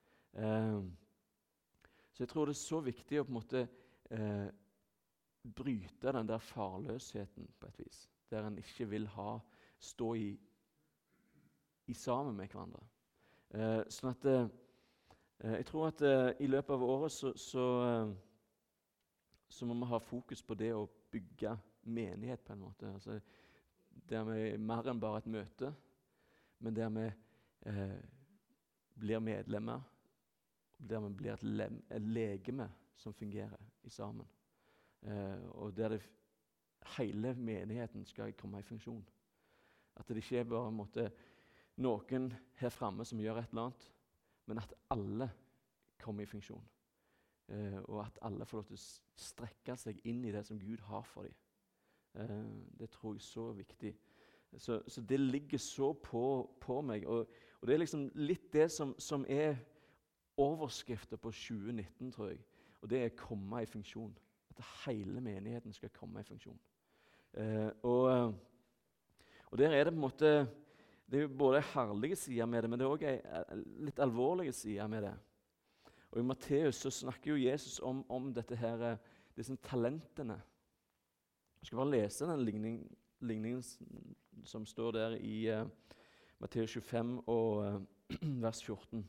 Så jeg tror det er så viktig å på en måte bryte den der farløsheten på et vis, der en ikke vil stå i sammen med hverandre. Sånn at jeg tror at i løpet av året så må vi ha fokus på det å bygge menighet på en måte. Altså, der vi er mer enn bare et møte, men der vi blir medlemmer, der vi blir et legeme som fungerer i sammen. Og der hele menigheten skal komme i funksjon. At det ikke er bare noen her fremme som gjør et eller annet, men at alle kommer i funksjon. Og at alle får lov til å strekke seg inn i det som Gud har for dem. Det tror jeg er så viktig. Så det ligger så på meg. Og det er liksom litt det som er overskriften på 2019, tror jeg. Og det er å komme i funksjon. At hele menigheten skal komme i funksjon. Og der er det på en måte, det er jo både herlige sider med det, men det er også litt alvorlige sider med det. Og i Matteus så snakker jo Jesus om disse talentene. Jeg skal bare lese den ligningen som står der i Matteus 25 og vers 14.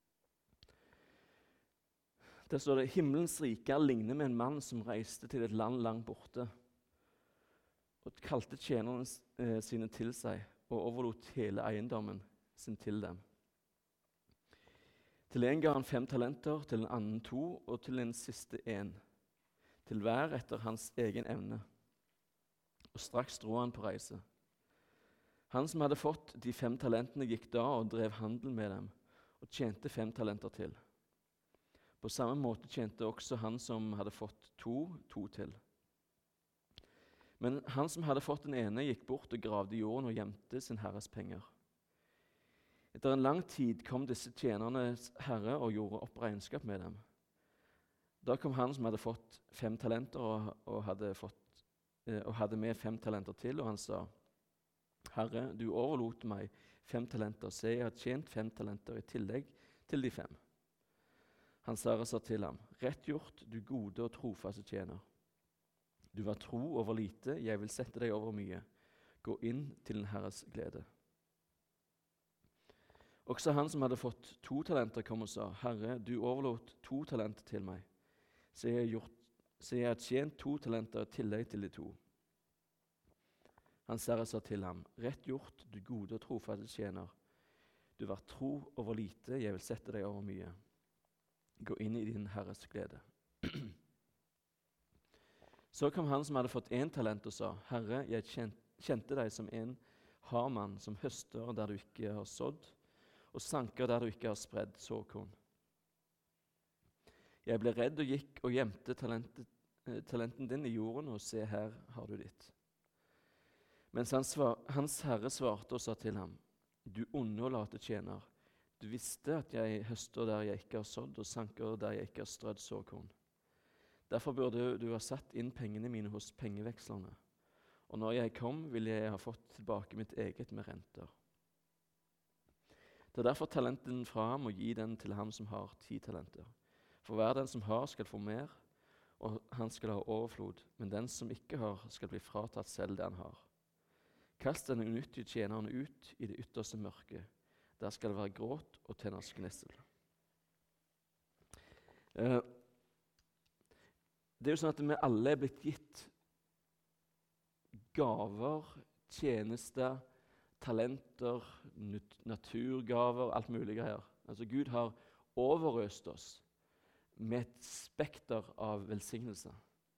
Der står det: Himmelens rike ligner med en mann som reiste til et land langt borte, og kalte tjenerne sine til seg, og overlot hele eiendommen sin til dem. Til en ga han 5 talenter, til en annen 2, og til en siste 1, til hver etter hans egen evne. Og straks dro han på reise. Han som hadde fått de 5 talentene, gikk da og drev handel med dem, og tjente 5 talenter til. På samme måte tjente også han som hadde fått 2 til. Men han som hadde fått den ene, gikk bort og gravde i jorden og gjemte sin herres penger. Etter en lang tid kom disse tjenernes herre og gjorde opp regnskap med dem. Da kom han som hadde fått 5 talenter og hadde med 5 talenter til, og han sa: Herre, du overlot meg 5 talenter, se, jeg har tjent 5 talenter i tillegg til de 5. Hans herre sa til ham: Rett gjort, du gode og trofaste tjener. Du var tro over lite, jeg vil sette deg over mye. Gå inn til din herres glede. Også han som hadde fått 2 talenter kom og sa: Herre, du overlot 2 talenter til meg. Så jeg har tjent 2 talenter i tillegg til de 2. Hans herre sa til ham: Rett gjort, du gode og trofaste tjener. Du var tro over lite, jeg vil sette deg over mye. Gå inn i din herres glede. Så kom han som hadde fått 1 talent og sa: Herre, jeg kjente deg som en hardmann som høster der du ikke har sådd, og sanker der du ikke har spredd såkorn. Jeg ble redd og gikk og gjemte talenten din i jorden, og se, her har du ditt. Mens hans herre svarte og sa til ham: Du onde og late tjener, du visste at jeg høster der jeg ikke har sådd, og sanker der jeg ikke har strødd såkorn. Derfor burde du ha satt inn pengene mine hos pengevekslerne, og når jeg kom, ville jeg ha fått tilbake mitt eget med renter. Ta derfor talenten fra ham og gi den til ham som har 10 talenter. For hver den som har, skal få mer, og han skal ha overflod, men den som ikke har, skal bli fratatt selv det han har. Kast den unyttige tjeneren ut i det ytterste mørket. Der skal det være gråt og tenners gnissel. Det er jo sånn at vi alle er blitt gitt gaver, tjenester, talenter, naturgaver, alt mulig greier. Altså Gud har overøst oss med et spekter av velsignelse.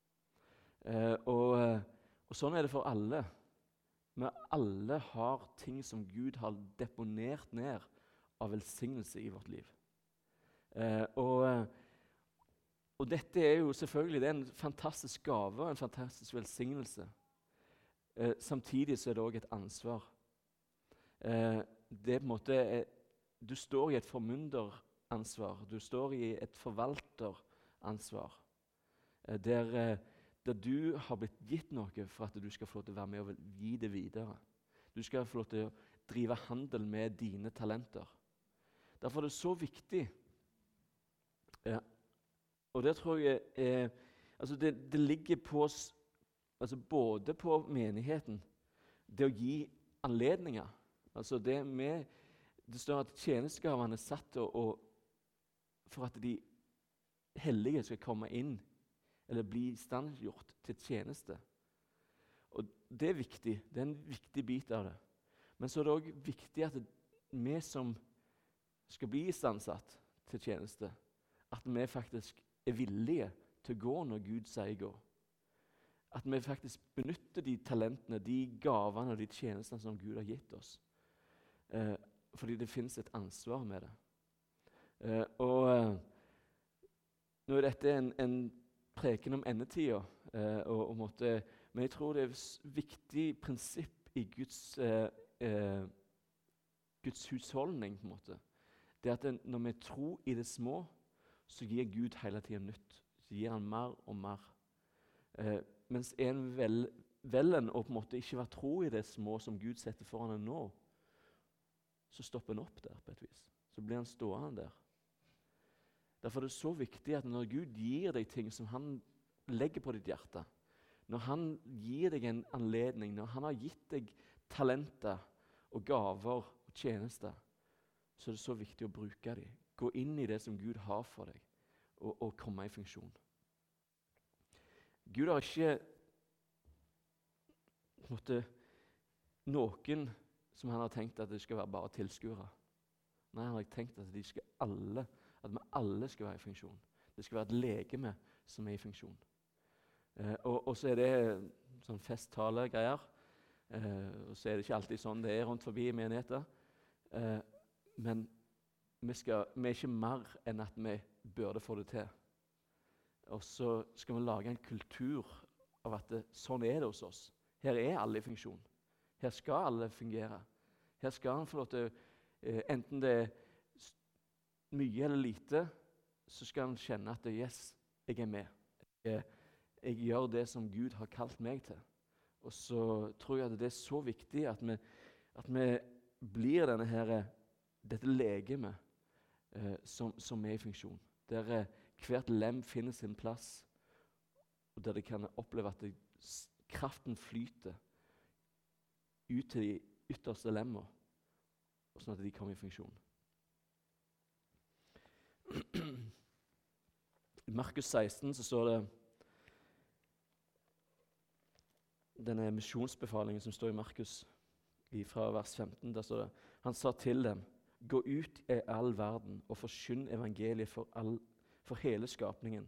Og sånn er det for alle. Vi alle har ting som Gud har deponert ned av velsignelse i vårt liv. Og dette er jo selvfølgelig, det er en fantastisk gave og en fantastisk velsignelse. Samtidig så er det også et ansvar. Det er på en måte, du står i et formynderansvar, du står i et forvalteransvar, der du har blitt gitt noe for at du skal få lov til å være med og gi det videre. Du skal få lov til å drive handel med dine talenter. Derfor er det så viktig, og det tror jeg altså det ligger på oss, altså både på menigheten, det å gi anledninger. Altså det står at tjenestegavene er satt for at de hellige skal komme inn eller bli istandgjort til tjeneste. Og det er viktig. Det er en viktig bit av det. Men så er det også viktig at vi som skal bli istandsatt til tjeneste, at vi faktisk er villige til å gå når Gud sier gå. At vi faktisk benytter de talentene, de gavene og de tjenestene som Gud har gitt oss. Fordi det finnes et ansvar med det. Nå er dette en preken om endetida, men jeg tror det er et viktig prinsipp i Guds husholdning, på en måte. Det at når vi tror i det små, så gir Gud hele tiden nytt. Så gir han mer og mer. Mens en velger å på en måte ikke være tro i det små som Gud setter foran en nå, så stopper han opp der på et vis. Så blir han stående der. Derfor er det så viktig at når Gud gir deg ting som han legger på ditt hjerte, Når han gir deg en anledning, når han har gitt deg talenter og gaver og tjenester, så er det så viktig å bruke dem. Gå inn i det som Gud har for deg, og komme i funksjon. Gud har ikke noen som han har tenkt at det skal være bare tilskuere. Nei, han har tenkt at vi alle skal være i funksjon. Det skal være et legeme som er i funksjon. Og så er det sånn festtale-greier. Og så er det ikke alltid sånn det er rundt forbi i menigheter. Men vi er ikke mer enn at vi burde få det til. Og så skal vi lage en kultur av at sånn er det hos oss. Her er alle i funksjon. Her skal alle fungere. Her skal han få lov til, enten det er mye eller lite, så skal han kjenne at yes, jeg er med. Jeg gjør det som Gud har kalt meg til. Og så tror jeg at det er så viktig at vi blir dette legemet som er i funksjon. Der hvert lem finner sin plass, og der de kan oppleve at kraften flyter ut til de ytterste lemmene, og sånn at de kommer i funksjon. I Markus 16 så står det denne misjonsbefalingen som står i Markus fra vers 15. Der står det, han sa til dem, gå ut i all verden og forkynn evangeliet for hele skapningen.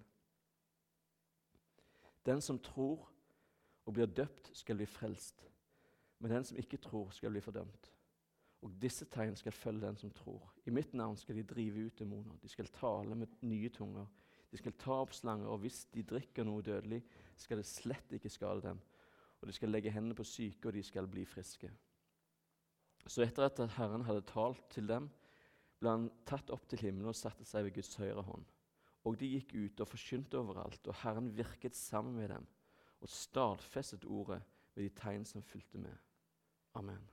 Den som tror og blir døpt skal bli frelst, men den som ikke tror skal bli fordømt. Og disse tegn skal følge den som tror. I mitt navn skal de drive ut demoner, de skal tale med nye tunger, de skal ta opp slanger, og hvis de drikker noe dødelig, skal det slett ikke skade dem. Og de skal legge hendene på syke, og de skal bli friske. Så etter at Herren hadde talt til dem, ble han tatt opp til himmelen og satte seg ved Guds høyre hånd. Og de gikk ut og forkynte overalt, og Herren virket sammen med dem, og stadfestet ordet ved de tegn som fulgte med. Amen.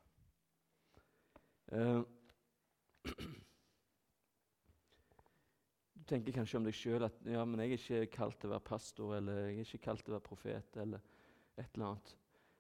Du tenker kanskje om deg selv at ja, men jeg er ikke kalt til å være pastor, eller jeg er ikke kalt til å være profet, eller et eller annet.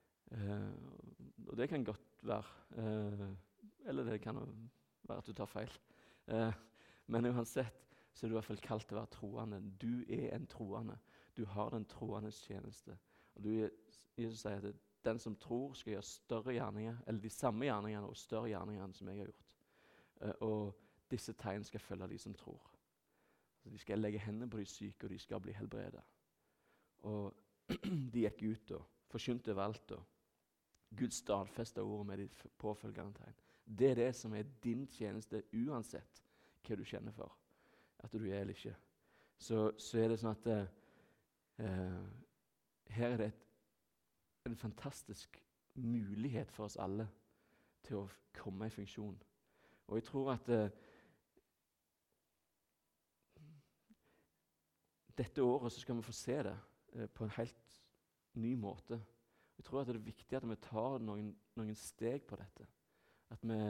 Og det kan godt være. Eller det kan være at du tar feil. Men uansett så er du i hvert fall kalt til å være troende. Du er en troende. Du har den troendes tjeneste. Og Jesus sier at den som tror skal gjøre større gjerninger, eller de samme gjerningene og større gjerningene som jeg har gjort. Og disse tegn skal følge de som tror. Så de skal legge hendene på de syke, og de skal bli helbredet. Og de gikk ut og forkynte overalt, og Gud stadfestet ordet med de påfølgende tegn. Det er det som er din tjeneste, uansett hva du kjenner for. At du er eller ikke. Så er det sånn at her er det en fantastisk mulighet for oss alle til å komme i funksjon. Og jeg tror at dette året så skal vi få se det på en helt ny måte. Jeg tror at det er viktig at vi tar noen steg på dette. At vi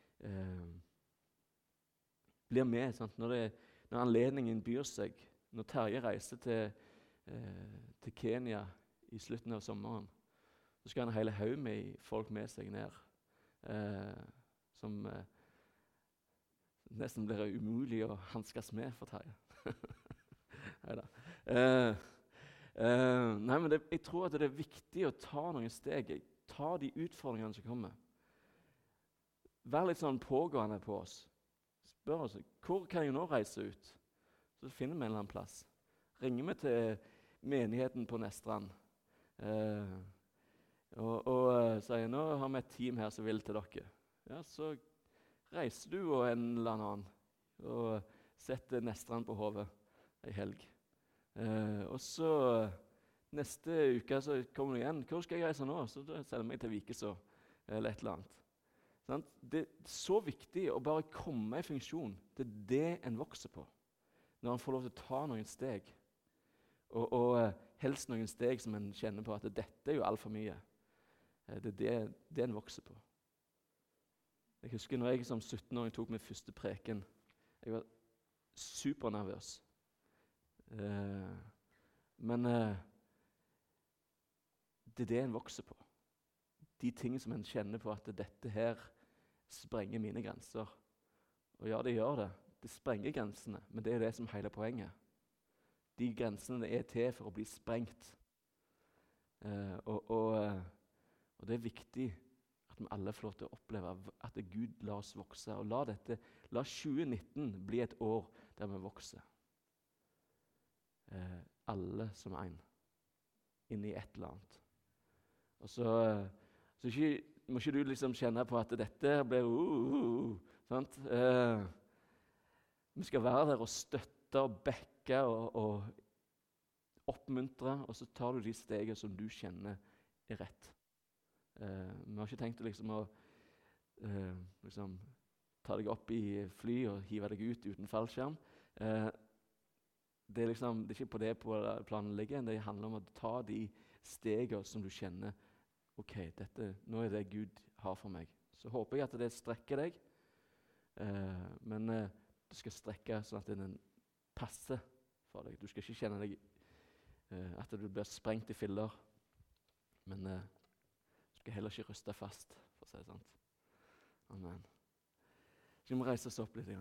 blir med. Sant? Når anledningen byr seg, når Terje reiser til Kenya i slutten av sommeren, så skal han hele haug med folk med seg ned, som nesten blir umulig å hanskes med for Terje. Neida. Nei, men jeg tror at det er viktig å ta noen steg. Ta de utfordringene som kommer. Vær litt sånn pågående på oss. Spør oss, hvor kan jeg nå reise ut? Så finner vi en eller annen plass. Ringer vi til menigheten på Nestrand. Og sier, nå har vi et team her som vil til dere. Ja, så reiser du og en eller annen og setter Nestrand på hodet en helg. Og så neste uke så kommer du igjen. Hvor skal jeg reise nå? Så da selger jeg meg til Vikeså eller et eller annet. Sånn? Det er så viktig å bare komme i funksjon. Det er det en vokser på. Når en får lov til å ta noen steg. Og helst noen steg som en kjenner på at dette er jo alt for mye. Det er det en vokser på. Jeg husker når jeg som 17-åring tok min første preken. Jeg var supernervøs. Men det er det en vokser på. De ting som en kjenner på at dette her sprenger mine grenser. Og ja, det gjør det. Det sprenger grensene, men det er det som er hele poenget. De grensene er til for å bli sprengt. Og det er viktig at vi alle får lov til å oppleve at Gud lar oss vokse. Og la 2019 bli et år der vi vokser. Alle som en. Inn i et eller annet. Og så må ikke du liksom kjenne på at dette blir sant? Vi skal være der og støtte og backe og oppmuntre, og så tar du de stegene som du kjenner er rett. Vi har ikke tenkt å ta deg opp i fly og hive deg ut uten fallskjerm. Det er ikke på det planen ligger. Det handler om å ta de stegene som du kjenner. Ok, nå er det Gud har for meg. Så håper jeg at det strekker deg. Men du skal strekke sånn at den passer for deg. Du skal ikke kjenne deg at du blir sprengt i filler. Men du skal heller ikke ryste fast, for å si det sånn. Amen. Så vi må reise oss opp litt.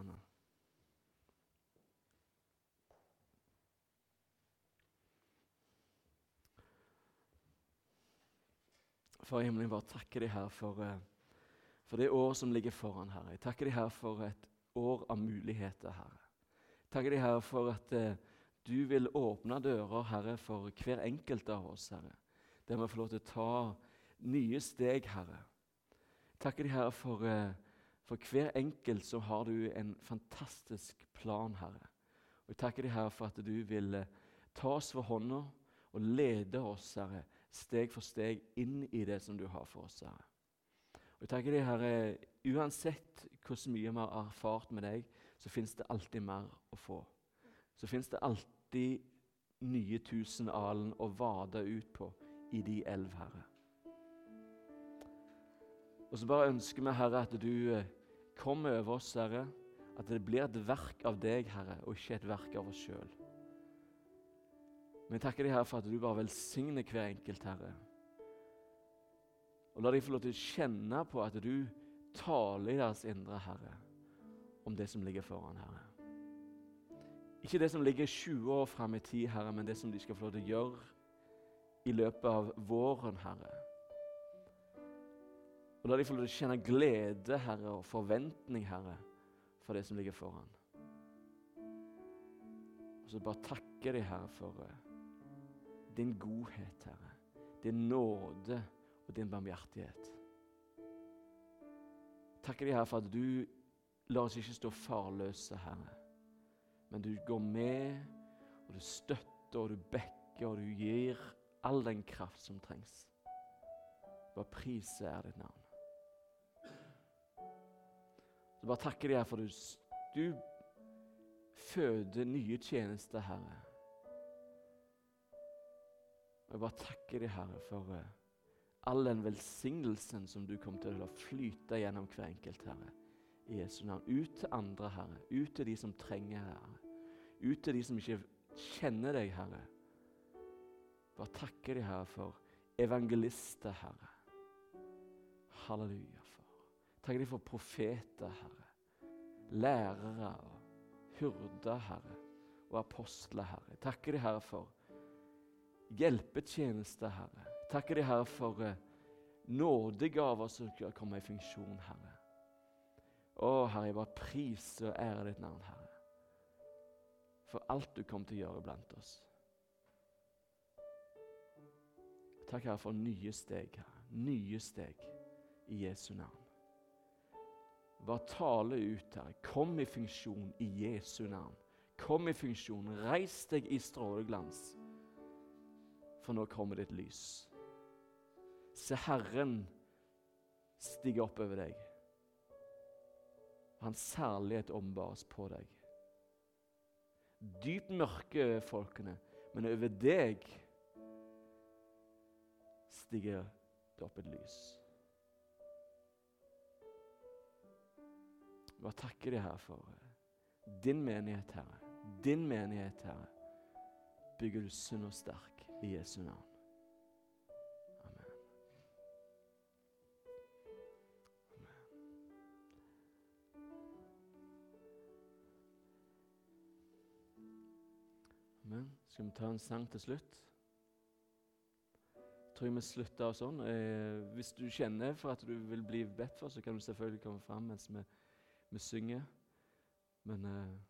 Far i himmelen, jeg bare takker deg her for det år som ligger foran, Herre. Jeg takker deg her for et år av muligheter, Herre. Jeg takker deg her for at du vil åpne dører, Herre, for hver enkelt av oss, Herre. Der vi får lov til å ta nye steg, Herre. Jeg takker deg her for hver enkelt så har du en fantastisk plan, Herre. Og jeg takker deg her for at du vil ta oss for hånda og lede oss, Herre, steg for steg inn i det som du har for oss, Herre. Og jeg takker deg, Herre, uansett hvor mye vi har erfart med deg, så finnes det alltid mer å få. Så finnes det alltid nye tusenalen å vade ut på i de elv, Herre. Og så bare ønsker vi, Herre, at du kommer over oss, Herre, at det blir et verk av deg, Herre, og ikke et verk av oss selv. Men jeg takker deg, Herre, for at du bare velsigner hver enkelt, Herre. Og la deg få lov til å kjenne på at du taler i deres indre, Herre, om det som ligger foran, Herre. Ikke det som ligger 20 år frem i tid, Herre, men det som de skal få lov til å gjøre i løpet av våren, Herre. Og la deg få lov til å kjenne glede, Herre, og forventning, Herre, for det som ligger foran. Og så bare takker deg, Herre, for din godhet, Herre, din nåde og din barmhjertighet. Takker deg, Herre, for at du lar oss ikke stå farløse, Herre, men du går med, og du støtter, og du bekker, og du gir all den kraft som trengs. Bare prise er ditt navn. Så bare takker deg, Herre, for du føder nye tjenester, Herre. Og jeg bare takker deg, Herre, for all den velsignelsen som du kommer til å flyte gjennom hver enkelt, Herre. I Jesu navn. Ut til andre, Herre. Ut til de som trenger, Herre. Ut til de som ikke kjenner deg, Herre. Bare takker deg, Herre, for evangelister, Herre. Halleluja, far. Takker deg for profeter, Herre. Lærere og hyrder, Herre. Og apostler, Herre. Takker deg, Herre, for hjelpetjenester, Herre. Takker deg, Herre, for nådegaver som skal komme i funksjon, Herre. Herre, jeg bare priser og ærer ditt navn, Herre. For alt du kommer til å gjøre blant oss. Takk, Herre, for nye steg, Herre. Nye steg i Jesu navn. Bare tale ut, Herre. Kom i funksjon i Jesu navn. Kom i funksjon. Reis deg i stråleglans. For nå kommer ditt lys. Se Herren stige opp over deg. Hans særlighet ombares på deg. Dypt mørke over folkene, men over deg stiger det opp et lys. Bare takker deg, Herre, for din menighet, Herre. Din menighet, Herre. Bygger du sunn og sterk i Jesu navn. Amen. Skal vi ta en sang til slutt? Jeg tror vi slutter sånn. Hvis du kjenner for at du vil bli bedt for, så kan du selvfølgelig komme fram mens vi synger. Men